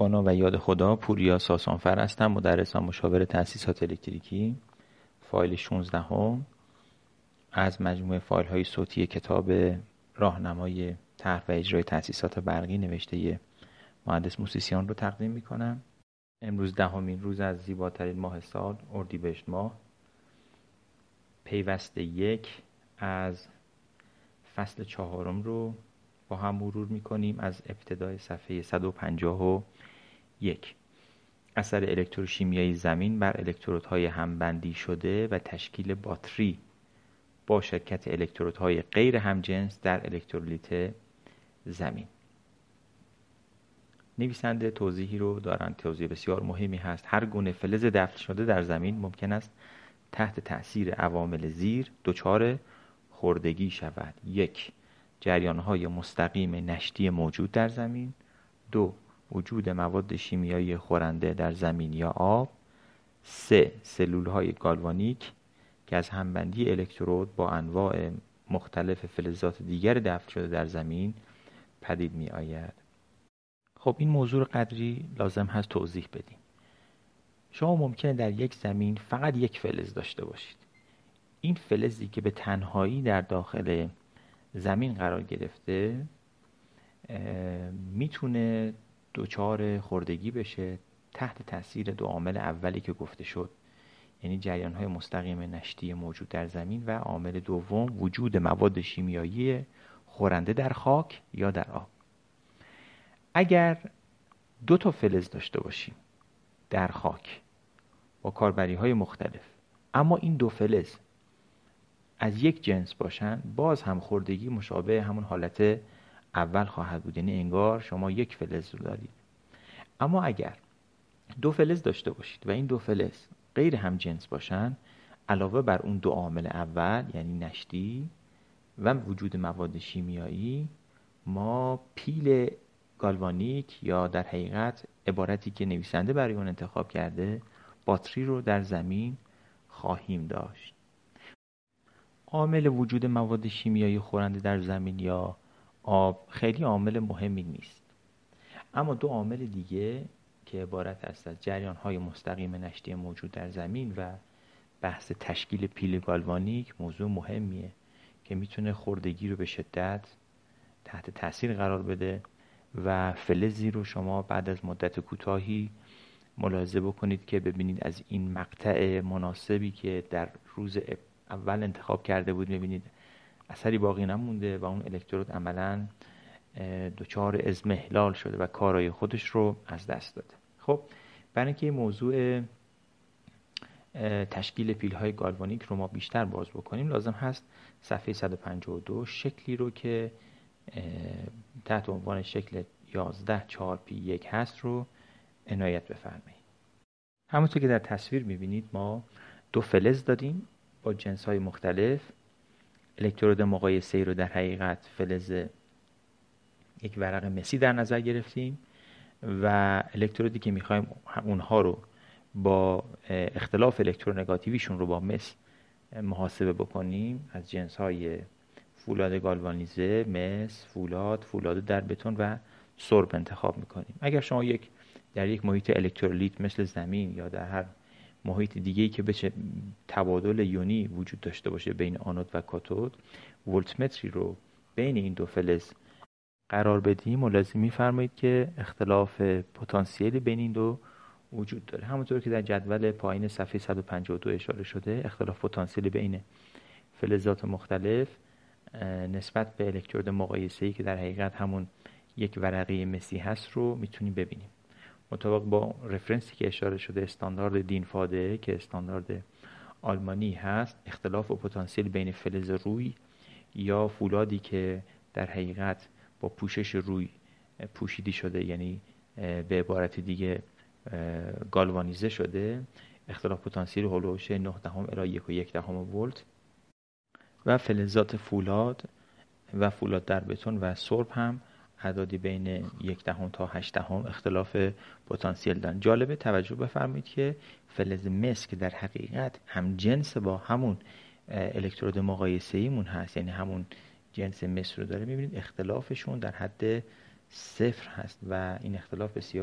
با نام و یاد خدا. پوریا ساسانفر هستم، مدرس و مشاور تأسیسات الکتریکی. فایل 16 هم از مجموعه فایل های صوتی کتاب راهنمای طرح و اجرای تأسیسات برقی نوشته مهندس موسیسیان رو تقدیم میکنم. امروز 10مین روز از زیباترین ماه سال، اردیبهشت ماه، پیوسته 1 از فصل 4 رو با هم مرور میکنیم از ابتدای صفحه 151. اثر الکتروشیمیایی زمین بر الکترودهای همبندی شده و تشکیل باتری با شرکت الکترودهای غیر همجنس در الکترولیت زمین. نویسنده توضیحی رو دارند، توضیح بسیار مهمی هست. هر گونه فلز دفن شده در زمین ممکن است تحت تأثیر عوامل زیر دچار خوردگی شود. 1. جریان‌های مستقیم نشتی موجود در زمین. 2. وجود مواد شیمیایی خورنده در زمین یا آب. 3. سلول‌های گالوانیک که از همبندی الکترود با انواع مختلف فلزات دیگر دفن شده در زمین پدید می آید. خب این موضوع رو قدری لازم هست توضیح بدیم. شما ممکنه در یک زمین فقط یک فلز داشته باشید. این فلزی که به تنهایی در داخل زمین قرار گرفته میتونه دچار خوردگی بشه تحت تاثیر دو عامل اولی که گفته شد، یعنی جریان‌های مستقیم نشتی موجود در زمین و عامل دوم وجود مواد شیمیایی خورنده در خاک یا در آب. اگر 2 تا فلز داشته باشیم در خاک با کاربری‌های مختلف، اما این 2 فلز از یک جنس باشن، باز هم خوردگی مشابه همون حالت اول خواهد بود، یعنی انگار شما یک فلز رو دارید. اما اگر 2 فلز داشته باشید و این 2 فلز غیر هم جنس باشن، علاوه بر اون 2 عامل اول یعنی نشتی و وجود مواد شیمیایی، ما پیل گالوانیک یا در حقیقت عبارتی که نویسنده برای اون انتخاب کرده باتری رو در زمین خواهیم داشت. عامل وجود مواد شیمیایی خورنده در زمین یا آب خیلی عامل مهمی نیست، اما 2 عامل دیگه که عبارت است از جریان‌های مستقیم نشتی موجود در زمین و بحث تشکیل پیل گالوانیک موضوع مهمیه که میتونه خوردگی رو به شدت تحت تاثیر قرار بده و فلزی رو شما بعد از مدت کوتاهی ملاحظه بکنید که ببینید از این مقطع مناسبی که در روز اول انتخاب کرده بود میبینید اثری باقی نمونده و اون الکترود عملاً دچار اضمحلال شده و کارای خودش رو از دست داده. خب برای اینکه این موضوع تشکیل پیل‌های گالوانیک رو ما بیشتر باز بکنیم، لازم هست صفحه 152 شکلی رو که تحت عنوان شکل 11-4p1 هست رو عنایت بفرمایید. همونطور که در تصویر می‌بینید ما 2 فلز دادیم با جنس‌های مختلف. الکترود مقایسه‌ای رو در حقیقت فلز یک ورق مسی در نظر گرفتیم و الکترودی که می‌خوایم اونها رو با اختلاف الکترونگاتیویشون رو با مس محاسبه بکنیم از جنس‌های فولاد گالوانیزه، مس، فولاد در بتون و سرب انتخاب می‌کنیم. اگر شما در یک محیط الکترولیت مثل زمین یا در هر محیط دیگه‌ای که بشه تبادل یونی وجود داشته باشه بین آنود و کاتود، ولتمتری رو بین این 2 فلز قرار بدیم، ملاحظه می‌فرمایید که اختلاف پتانسیلی بین این 2 وجود داره. همونطور که در جدول پایین صفحه 152 اشاره شده، اختلاف پتانسیلی بین فلزات مختلف نسبت به الکترود مقایسه‌ای که در حقیقت همون یک ورقه مسی هست رو میتونیم ببینیم. مطابق با رفرنسی که اشاره شده، استاندارد دینفاده که استاندارد آلمانی هست، اختلاف و پتانسیل بین فلز روی یا فولادی که در حقیقت با پوشش روی پوشیدی شده، یعنی به عبارت دیگه گالوانیزه شده، اختلاف پتانسیل هولوش 0.9 الی 1.1 ولت و فلزات فولاد و فولاد در بتون و سرب هم اعدادی بین 0.1 تا 0.8 اختلاف پتانسیل دارن. جالبه توجه بفرمایید که فلز مس که در حقیقت هم جنس با همون الکترود مقایسه‌ایمون هست، یعنی همون جنس مس رو داره، میبینید اختلافشون در حد 0 هست و این اختلاف بسیار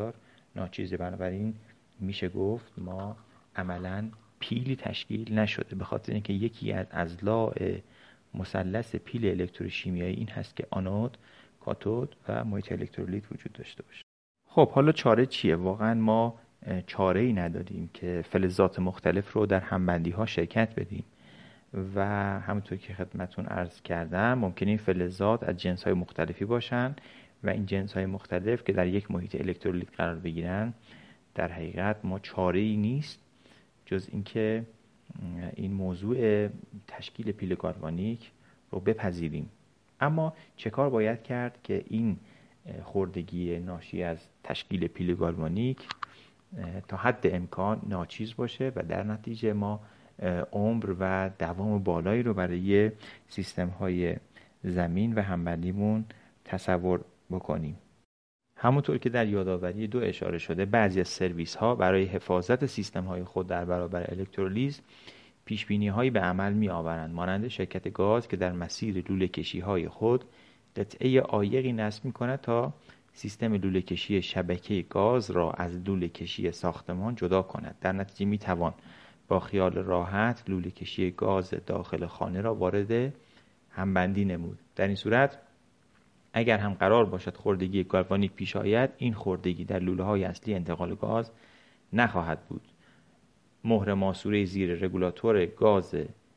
ناچیزه. بنابراین میشه گفت ما عملاً پیلی تشکیل نشده، به خاطر اینکه یکی از اضلاع مثلث پیل الکتروشیمیایی این هست که آنود، کاتود و محیط الکترولیت وجود داشته باشه. خب حالا چاره چیه؟ واقعا ما چاره ای نداریم که فلزات مختلف رو در همبندی ها شرکت بدیم و همونطور که خدمتون عرض کردم ممکنه این فلزات از جنس های مختلفی باشن و این جنس های مختلف که در یک محیط الکترولیت قرار بگیرن، در حقیقت ما چاره ای نیست جز اینکه این موضوع تشکیل پیل گالوانیک رو بپذیریم. اما چه کار باید کرد که این خوردگی ناشی از تشکیل پیل گالوانیک تا حد امکان ناچیز باشه و در نتیجه ما عمر و دوام بالایی رو برای سیستم های زمین و همبندیمون تصور بکنیم. همونطور که در یادآوری 2 اشاره شده، بعضی از سرویس ها برای حفاظت سیستم های خود در برابر الکترولیز پیش بینی هایی به عمل می آورند، مانند شرکت گاز که در مسیر لوله کشی های خود قطعه عایقی نصب می کند تا سیستم لوله کشی شبکه گاز را از لوله کشی ساختمان جدا کند. در نتیجه می توان با خیال راحت لوله کشی گاز داخل خانه را وارد همبندی نمود. در این صورت اگر هم قرار باشد خوردگی گالوانیک پیش آید، این خوردگی در لوله های اصلی انتقال گاز نخواهد بود. مهر ماسوره زیر رگولاتور گاز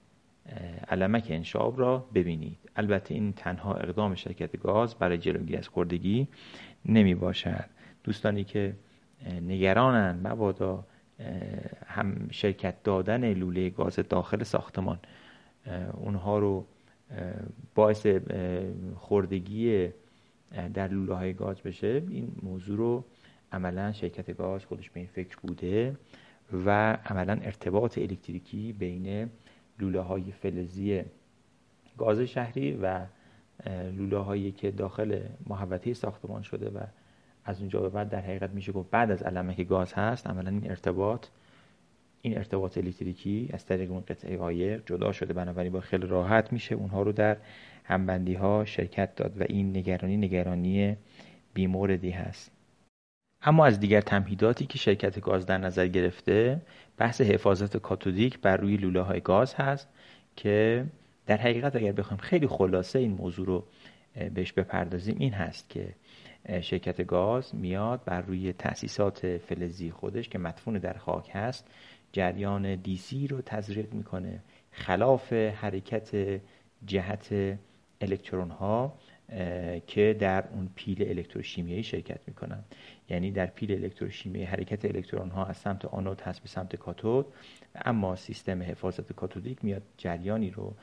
علمک انشاب را ببینید. البته این تنها اقدام شرکت گاز برای جلوگیری از خوردگی نمی باشد. دوستانی که نگرانند مبادا هم شرکت دادن لوله گاز داخل ساختمان اونها رو باعث خوردگی در لوله های گاز بشه، این موضوع رو عملا شرکت گاز خودش به این فکر بوده و عملا ارتباط الکتریکی بین لوله های فلزی گاز شهری و لوله هایی که داخل محوطه ساختمان شده و از اونجا به بعد در حقیقت میشه گفت بعد از علمک گاز هست، عملا این ارتباط الکتریکی از طریق اون قطعه عایق جدا شده. بنابراین با خیلی راحت میشه اونها رو در همبندی ها شرکت داد و این نگرانی بیموردی هست. اما از دیگر تمهیداتی که شرکت گاز در نظر گرفته، بحث حفاظت کاتودیک بر روی لوله های گاز هست که در حقیقت اگر بخوایم خیلی خلاصه این موضوع رو بهش بپردازیم، این هست که شرکت گاز میاد بر روی تأسیسات فلزی خودش که مدفون در خاک هست جریان دیسی رو تزریق میکنه، خلاف حرکت جهت الکترون ها که در اون پیل الکتروشیمیایی شرکت میکنن. یعنی در پیل الکتروشیمیایی حرکت الکترون ها از سمت آنود هست به سمت کاتود، اما سیستم حفاظت کاتودیک میاد جریانی رو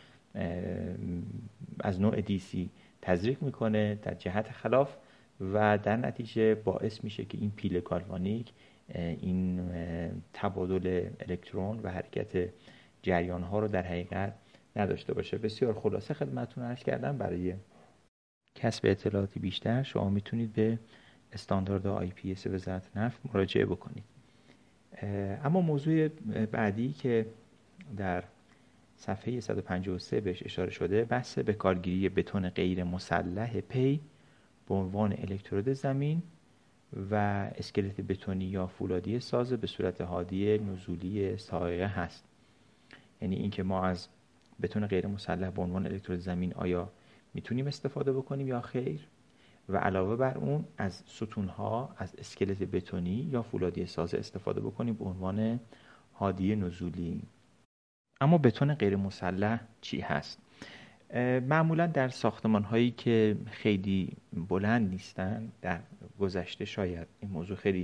از نوع دیسی تزریق میکنه در جهت خلاف و در نتیجه باعث میشه که این پیل گالوانیک این تبادل الکترون و حرکت جریان ها رو در حقیقت نداشته باشه. بسیار خلاصه خدمتتون عرض کردم. برای کسب اطلاعاتی بیشتر شما میتونید به استاندارد IPS وزارت نفت مراجعه بکنید. اما موضوع بعدی که در صفحه 153 بهش اشاره شده، بحث به کارگیری بتون غیر مسلح پی به عنوان الکترود زمین و اسکلت بتونی یا فولادی ساز به صورت هادی نزولی سائقه هست. یعنی اینکه ما از بتون غیر مسلح به عنوان الکترود زمین آیا میتونیم استفاده بکنیم یا خیر، و علاوه بر اون از ستونها از اسکلت بتونی یا فولادی ساز استفاده بکنیم به عنوان هادی نزولی. اما بتون غیر مسلح چی هست؟ معمولا در ساختمان هایی که خیلی بلند نیستن، در گذشته شاید این موضوع خیلی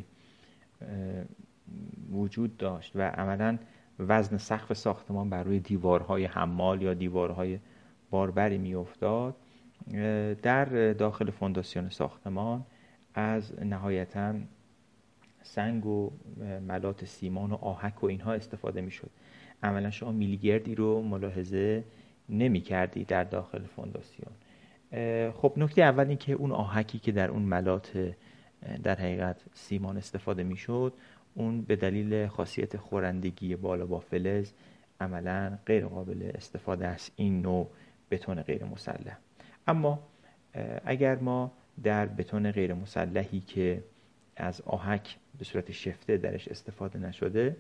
وجود داشت و عملا وزن سقف ساختمان بر روی دیوارهای حمال یا دیوارهای باربری می افتاد، در داخل فونداسیون ساختمان از نهایتاً سنگ و ملات سیمان و آهک و اینها استفاده می شد. عملا شما میلیگردی رو ملاحظه نمی کردی در داخل فونداسیون. خب نکته اول این که اون آهکی که در اون ملات در حقیقت سیمان استفاده می شد، اون به دلیل خاصیت خورندگی بالا با فلز عملا غیر قابل استفاده است این نوع بتون غیر مسلح. اما اگر ما در بتون غیر مسلحی که از آهک به صورت شفته درش استفاده نشده،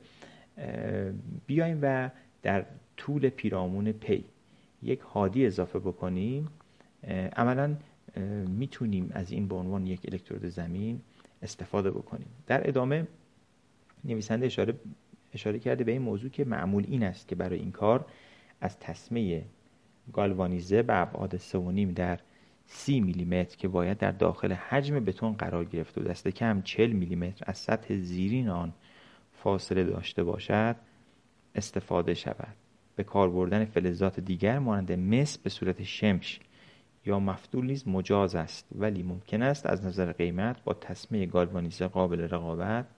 بیایم و در طول پیرامون پی یک هادی اضافه بکنیم، عملاً میتونیم از این به عنوان یک الکترود زمین استفاده بکنیم. در ادامه نویسنده اشاره کرده به این موضوع که معمول این است که برای این کار از تسمه گالوانیزه به ابعاد 3.5 در 30 میلیمتر که باید در داخل حجم بتون قرار گرفته و دست کم 40 میلیمتر از سطح زیرین آن فاصله داشته باشد استفاده شود. به کار بردن فلزات دیگر مانند مس به صورت شمش یا مفتول نیز مجاز است، ولی ممکن است از نظر قیمت با تسمه گالوانیزه قابل رقابت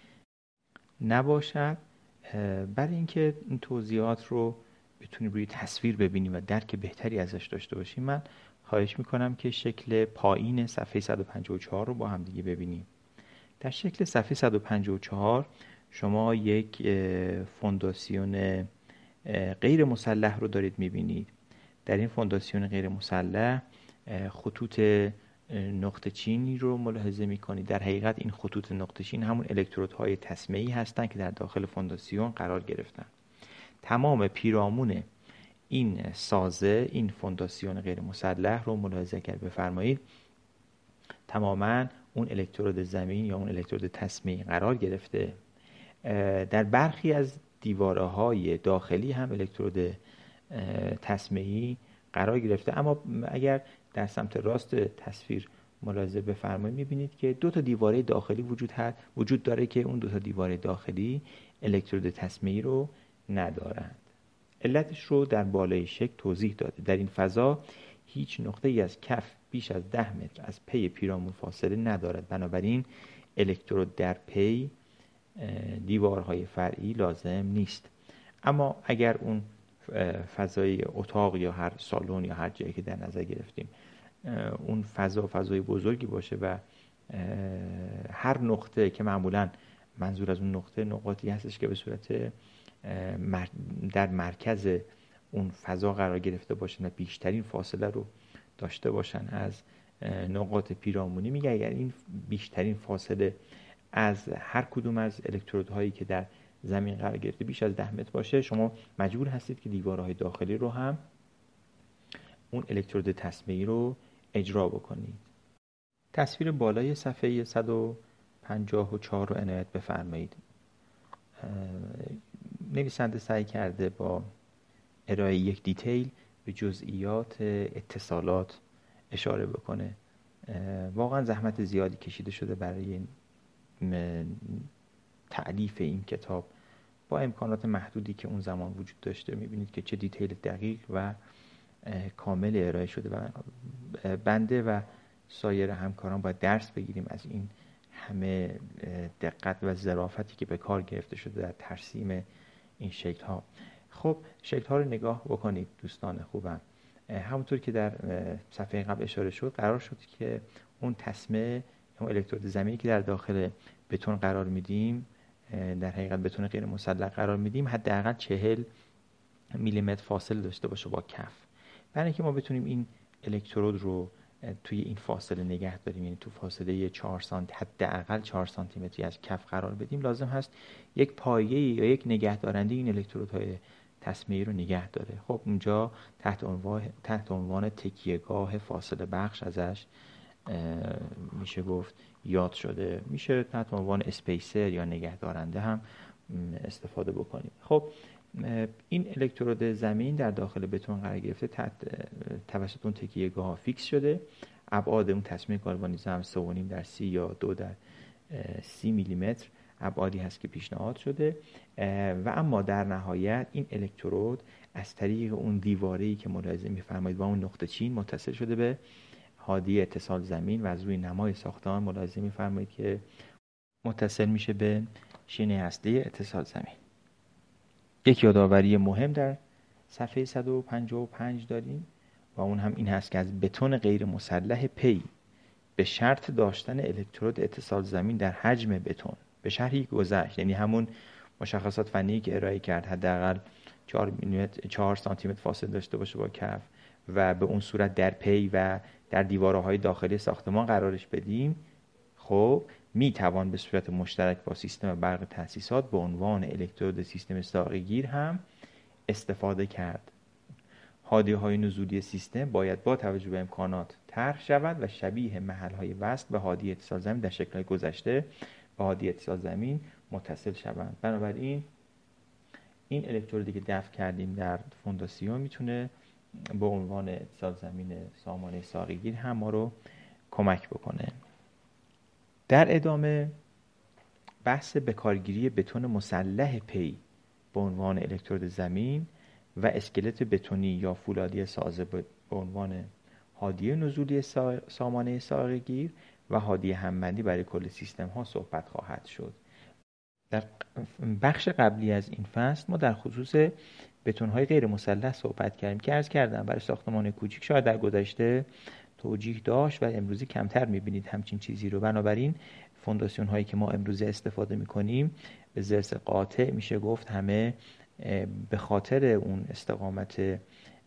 نباشد. برای اینکه این توضیحات رو بتونیم روی تصویر ببینیم و درک بهتری ازش داشته باشیم، من خواهش میکنم که شکل پایین صفحه 154 رو با هم دیگه ببینیم. در شکل صفحه 154 شما یک فونداسیون غیر مسلح رو دارید میبینید. در این فونداسیون غیر مسلح خطوط نقطه چینی رو ملاحظه میکنید. در حقیقت این خطوط نقطه چین همون الکترودهای تسمه‌ای هستند که در داخل فونداسیون قرار گرفتن. تمام پیرامون این سازه، این فونداسیون غیر مسلح رو ملاحظه کرد بفرمایید، تماما اون الکترود زمین یا اون الکترود تسمه‌ای قرار گرفته. در برخی از دیواره‌های داخلی هم الکترود تسمه‌ای قرار گرفته، اما اگر در سمت راست تصویر ملاحظه بفرمایید می‌بینید که دو تا دیواره داخلی وجود داره که اون دو تا دیواره داخلی الکترود تسمه‌ای رو ندارند. علتش رو در بالای شکل توضیح داده. در این فضا هیچ نقطه‌ای از کف بیش از 10 متر از پی پیرامون فاصله ندارد، بنابراین الکترود در پی دیوارهای فرعی لازم نیست. اما اگر اون فضای اتاق یا هر سالن یا هر جایی که در نظر گرفتیم اون فضای بزرگی باشه و هر نقطه که معمولاً منظور از اون نقطه نقاطی هستش که به صورت در مرکز اون فضا قرار گرفته باشن و بیشترین فاصله رو داشته باشن از نقاط پیرامونی، میگه اگر این بیشترین فاصله از هر کدوم از الکترودهایی که در زمین قرار گرفته بیش از 10 متر باشه، شما مجبور هستید که دیوارهای داخلی رو هم اون الکترود تسمه‌ای رو اجرا بکنید. تصویر بالای صفحه 154 رو عنایت بفرمایید. نویسنده سعی کرده با ارائه یک دیتیل به جزئیات اتصالات اشاره بکنه. واقعا زحمت زیادی کشیده شده برای تألیف این کتاب. با امکانات محدودی که اون زمان وجود داشته میبینید که چه دیتیل دقیق و کامل ارائه شده و بنده و سایر همکاران باید درس بگیریم از این همه دقت و ظرافتی که به کار گرفته شده در ترسیم این شکل ها. خب شکل ها رو نگاه بکنید دوستان خوبم. همونطور که در صفحه قبل اشاره شد، قرار شد که اون تسمه، اون الکترود زمینی که در داخل بتون قرار میدیم، در حقیقت بتون غیر مسلح قرار میدیم، حداقل 40 میلیمتر فاصله داشته باشه با کف. برای اینکه ما بتونیم این الکترود رو توی این فاصله نگه داریم، یعنی تو فاصله 4 سانتی، حداقل 4 سانتی متری از کف قرار بدیم، لازم هست یک پایه یا یک نگهدارنده این الکترودهای تسمه‌ای رو نگه داره. خب اونجا تحت عنوان تکیهگاه فاصله بخش ازش میشه گفت یاد شده، میشه تحت عنوان اسپیسر یا نگهدارنده هم استفاده بکنیم. خب این الکترود زمین در داخل بتون قرار گرفته، توسط اون تکیهگاه فیکس شده. ابعاد اون تسمه گالوانیزه هم 3.5 در 30 یا 2 در 30 میلیمتر ابعادی هست که پیشنهاد شده. و اما در نهایت این الکترود از طریق اون دیواره‌ای که ملاحظه می‌فرمایید با اون نقطه چین متصل شده به هادی اتصال زمین و از روی نمای ساختمان ملاحظه می‌فرمایید که متصل میشه به شینه اصلی اتصال زمین. یک یادآوری مهم در صفحه 155 داریم و اون هم این هست که از بتون غیر مسلح پی به شرط داشتن الکترود اتصال زمین در حجم بتون به شرحی گذشت، یعنی همون مشخصات فنی که ارائه کرد، حداقل 4 سانتی متر فاصله داشته باشه با کف و به اون صورت در پی و در دیوارهای داخلی ساختمان قرارش بدیم. خب می توان به صورت مشترک با سیستم برق تأسیسات به عنوان الکترود سیستم ساقه‌گیر هم استفاده کرد. هادیه‌های نزولی سیستم باید با توجه به امکانات طرح شود و شبیه محل‌های وصل به هادی اتصال زمین در شکل‌های گذشته به هادی اتصال زمین متصل شوند. بنابراین این الکترودی که دفع کردیم در فونداسیون میتونه به عنوان اتصال زمین سامانه ساقه‌گیر هم ما رو کمک بکنه. در ادامه بحث بکارگیری بتون مسلح پی به عنوان الکترود زمین و اسکلت بتونی یا فولادی سازه به عنوان هادیه نزولی سامانه ساقه‌گیر و هادیه همبندی برای کل سیستم ها صحبت خواهد شد. در بخش قبلی از این فصل ما در خصوص بتون‌های غیر مسلح صحبت کردیم که عرض کردم برای ساختمان کوچیک شاید در گذشته توجیه داشت و امروزی کمتر می‌بینید همچین چیزی رو. بنابراین فونداسیون هایی که ما امروزه استفاده می‌کنیم به ضرس قاطع میشه گفت همه به خاطر اون استقامت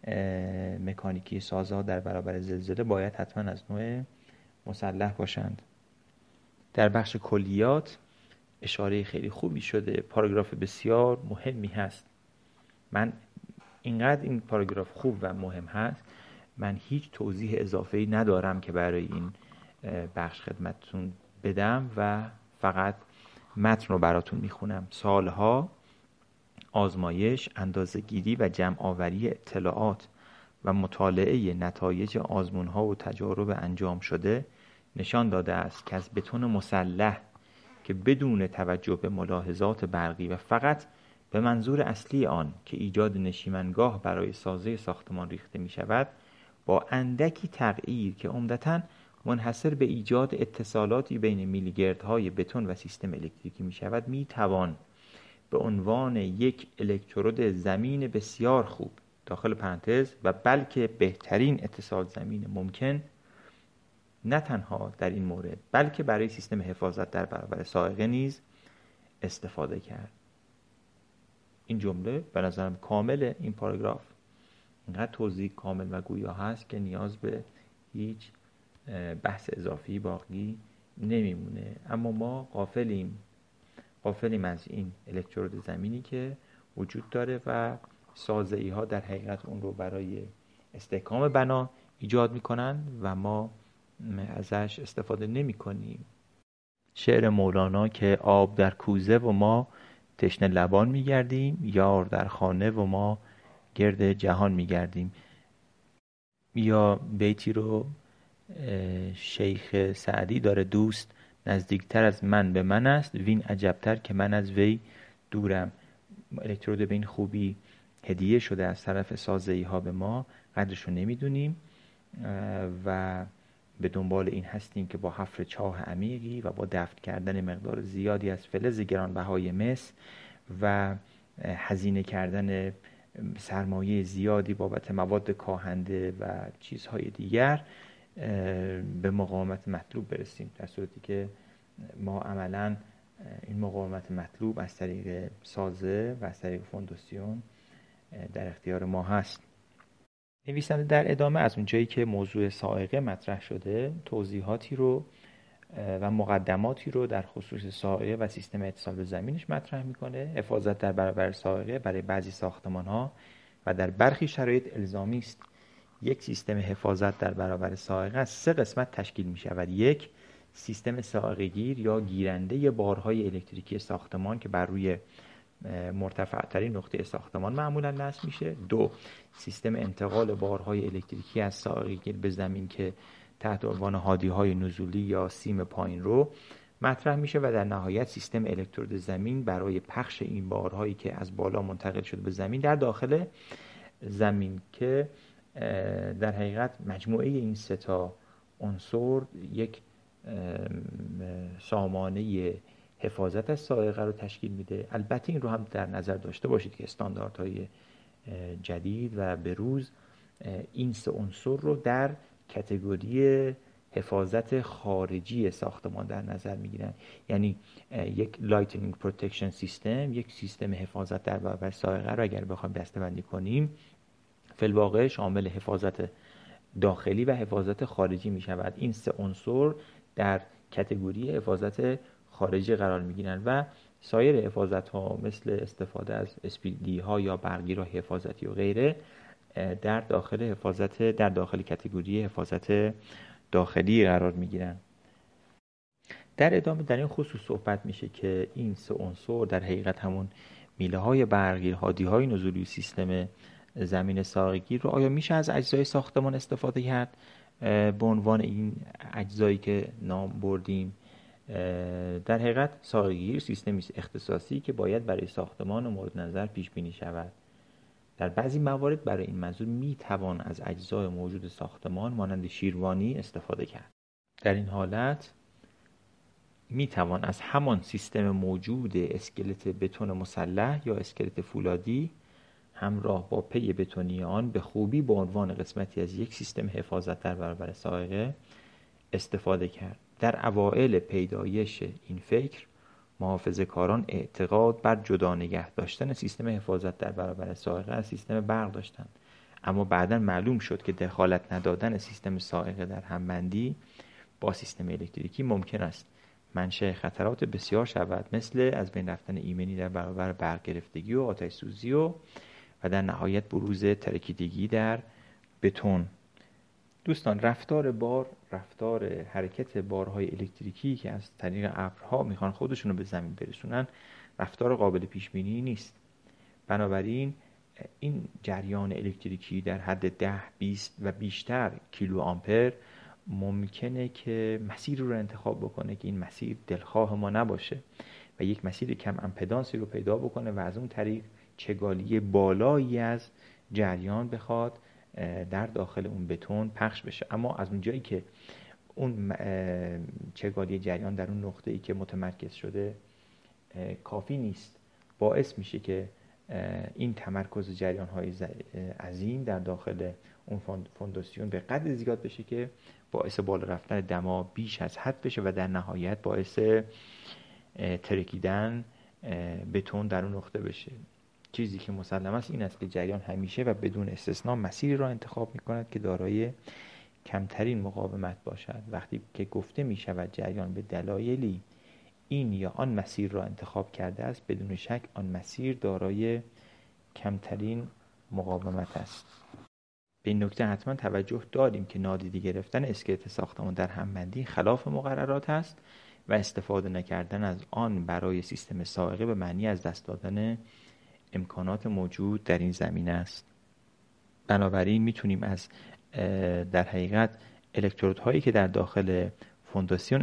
مکانیکی سازها در برابر زلزله باید حتما از نوع مسلح باشند. در بخش کلیات اشاره خیلی خوبی شده، پاراگراف بسیار مهمی هست. من اینقدر این پاراگراف خوب و مهم هست من هیچ توضیح اضافه‌ای ندارم که برای این بخش خدمتتون بدم و فقط متن رو براتون میخونم. سالها آزمایش، اندازه‌گیری و جمع‌آوری اطلاعات و مطالعه نتایج آزمون‌ها و تجارب انجام شده نشان داده است که از بتون مسلح که بدون توجه به ملاحظات برقی و فقط به منظور اصلی آن که ایجاد نشیمنگاه برای سازه ساختمان ریخته می شود، با اندکی تغییر که عمدتاً منحصر به ایجاد اتصالاتی بین میلیگردهای بتون و سیستم الکتریکی می شود، می توان به عنوان یک الکترود زمین بسیار خوب داخل پرانتز و بلکه بهترین اتصال زمین ممکن نه تنها در این مورد بلکه برای سیستم حفاظت در برابر صاعقه نیز استفاده کرد. این جمله به نظرم کامل این پاراگراف اینقدر توضیح کامل و گویا هست که نیاز به هیچ بحث اضافی باقی نمیمونه. اما ما غافلیم از این الکترود زمینی که وجود داره و سازه‌ای ها در حقیقت اون رو برای استحکام بنا ایجاد میکنن و ما ازش استفاده نمی کنیم. شعر مولانا که آب در کوزه و ما تشنه لبان میگردیم، یار در خانه و ما گرد جهان میگردیم. یا بیتی رو شیخ سعدی داره: دوست نزدیکتر از من به من است، وین عجبتر که من از وی دورم. الکترود به این خوبی هدیه شده از طرف سازه‌ای ها به ما، قدرش رو نمیدونیم و به دنبال این هستیم که با حفر چاه عمیقی و با دفن کردن مقدار زیادی از فلز گرانبهای مس و هزینه کردن سرمایه زیادی بابت مواد کاهنده و چیزهای دیگر به مقاومت مطلوب برسیم، در صورتی که ما عملاً این مقاومت مطلوب از طریق سازه و از طریق فونداسیون در اختیار ما هست. نویسنده در ادامه از اونجایی که موضوع صاعقه مطرح شده توضیحاتی رو و مقدماتی رو در خصوص صاعقه و سیستم اتصال به زمینش مطرح میکنه. حفاظت در برابر صاعقه برای بعضی ساختمان‌ها و در برخی شرایط الزامی است. یک سیستم حفاظت در برابر صاعقه از 3 قسمت تشکیل می شود. 1. سیستم صاعقه گیر یا گیرنده بارهای الکتریکی ساختمان که بر روی مرتفع‌ترین نقطه ساختمان معمولا نصب میشه. 2. سیستم انتقال بارهای الکتریکی از صاعقه گیر به زمین که تحت عنوان هادی‌های نزولی یا سیم پایین رو مطرح میشه. و در نهایت سیستم الکترود زمین برای پخش این بارهایی که از بالا منتقل شده به زمین در داخل زمین که در حقیقت مجموعه این 3 تا عنصر یک سامانه حفاظت از صاعقه رو تشکیل میده. البته این رو هم در نظر داشته باشید که استانداردهای جدید و بروز این 3 عنصر رو در کاتگوری حفاظت خارجی ساختمان در نظر میگیرن. یعنی یک لایتنینگ پروتکشن سیستم، یک سیستم حفاظت در برابر صاعقه رو اگر بخوایم دسته‌بندی کنیم فی الواقع شامل حفاظت داخلی و حفاظت خارجی می شود. این 3 عنصر در کتگوری حفاظت خارجی قرار میگیرند و سایر حفاظت ها مثل استفاده از اسپیدی ها یا برقی حفاظتی و غیره در داخل کتگوری حفاظت داخلی قرار میگیرند. در ادامه در این خصوص صحبت میشه که این سه عنصر در حقیقت همون میله های برقی، هادی های نزولی و سیستم زمین ساقه‌گیر رو آیا میشه از اجزای ساختمان استفاده کرد به عنوان این اجزایی که نام بردیم؟ در حقیقت ساقه‌گیر سیستمی اختصاصی که باید برای ساختمان مورد نظر پیش بینی شود. در بعضی موارد برای این منظور میتوان از اجزای موجود ساختمان مانند شیروانی استفاده کرد. در این حالت میتوان از همان سیستم موجود اسکلت بتون مسلح یا اسکلت فولادی همراه با پی بتونی آن به خوبی به عنوان قسمتی از یک سیستم حفاظت در برابر سائقه استفاده کرد. در اوائل پیدایش این فکر محافظه‌کاران اعتقاد بر جدا نگه داشتن سیستم حفاظت در برابر سائقه از سیستم برق داشتند، اما بعداً معلوم شد که دخالت ندادن سیستم سائقه در همبندی با سیستم الکتریکی ممکن است منشأ خطرات بسیار شود، مثل از بین رفتن ایمنی در برابر برق گرفتگی و آتش سوزی و در نهایت بروز ترکیدگی در بتون. دوستان، رفتار حرکت بارهای الکتریکی که از طریق ابرها میخوان خودشونو به زمین برسونن رفتار قابل پیش بینی نیست. بنابراین این جریان الکتریکی در حد 10، 20 و بیشتر کیلو آمپر ممکنه که مسیر رو انتخاب بکنه که این مسیر دلخواه ما نباشه و یک مسیر کم امپدانسی رو پیدا بکنه و از اون طریق چگالی بالایی از جریان بخواد در داخل اون بتون پخش بشه. اما از اون جایی که اون چگالی جریان در اون نقطه‌ای که متمرکز شده کافی نیست، باعث میشه که این تمرکز جریان‌های عظیم در داخل اون فونداسیون به قدر زیاد بشه که باعث بالا رفتن دما بیش از حد بشه و در نهایت باعث ترکیدن بتون در اون نقطه بشه. چیزی که مسلم است این است که جریان همیشه و بدون استثناء مسیری را انتخاب می‌کند که دارای کمترین مقاومت باشد. وقتی که گفته می‌شود جریان به دلایلی این یا آن مسیر را انتخاب کرده است، بدون شک آن مسیر دارای کمترین مقاومت است. به این نکته حتما توجه داریم که نادیده گرفتن اسکلت ساختمان در همبندی خلاف مقررات است و استفاده نکردن از آن برای سیستم سائقه به معنی از دست دادن امکانات موجود در این زمینه است. بنابراین میتونیم از در حقیقت الکترودهایی که در داخل فونداسیون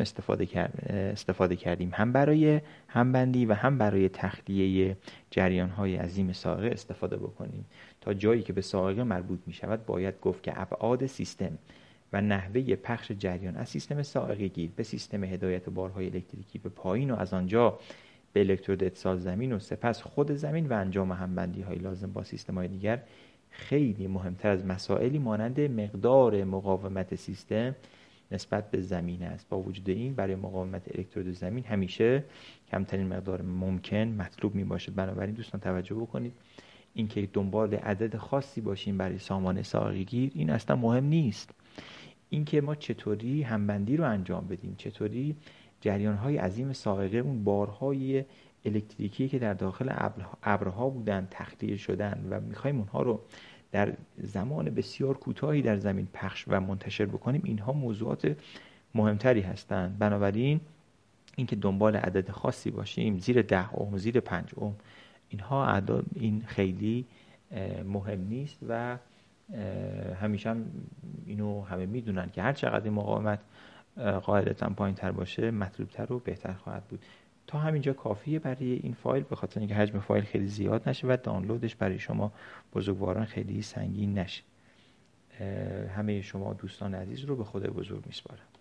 استفاده کردیم هم برای همبندی و هم برای تخلیه جریان‌های عظیم سائقه استفاده بکنیم. تا جایی که به سائقه مربوط می شود باید گفت که ابعاد سیستم و نحوه پخش جریان از سیستم سائقه گیر به سیستم هدایت بارهای الکتریکی به پایین و از آنجا به الکترود اتصال زمین و سپس خود زمین و انجام همبندی های لازم با سیستم های دیگر خیلی مهمتر از مسائلی مانند مقدار مقاومت سیستم نسبت به زمین است. با وجود این برای مقاومت الکترود زمین همیشه کمترین مقدار ممکن مطلوب می باشد. بنابراین دوستان توجه بکنید اینکه دنبال عدد خاصی باشیم برای سامانه سائقه گیر این اصلا مهم نیست. اینکه ما چطوری همبندی رو انجام بدیم، چطوری جریان‌های عظیم سائقه اون بارهای الکتریکی که در داخل ابرها بودن تخلیه شدن و می‌خوایم اونها رو در زمان بسیار کوتاهی در زمین پخش و منتشر بکنیم، اینها موضوعات مهمتری هستند. بنابراین اینکه دنبال عدد خاصی باشیم زیر 10 اوم، زیر 5 اوم، اینها اعداد این خیلی مهم نیست و همیشه هم اینو همه میدونن که هر چقدر مقاومت قاعدتاً پایین‌تر باشه مطلوب‌تر و بهتر خواهد بود. تا همینجا کافیه برای این فایل، به خاطر اینکه حجم فایل خیلی زیاد نشه و دانلودش برای شما بزرگواران خیلی سنگین نشه. همه شما دوستان عزیز رو به خدای بزرگ میسپارم.